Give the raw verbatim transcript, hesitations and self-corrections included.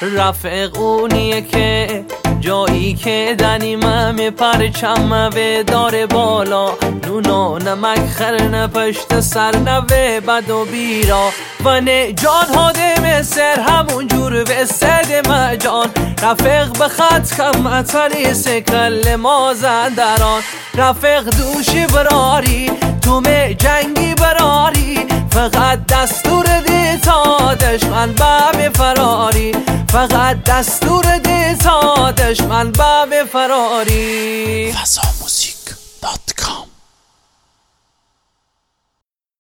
رفیق اونیه که جایی که دنیمه پرچم و داره بالا، نونا نمک خرنه پشت سر نوه بد و بیرا و نه جان هاده سر همون جور به سد مجان. رفیق به خط کم اتنی سکل مازندران، رفیق دوشی براری تو می جنگی براری، فقط دستور دی تا دشمن باب فراری، فقط دستور دی تا دشمن باب فراری. فضا موزیک دات کام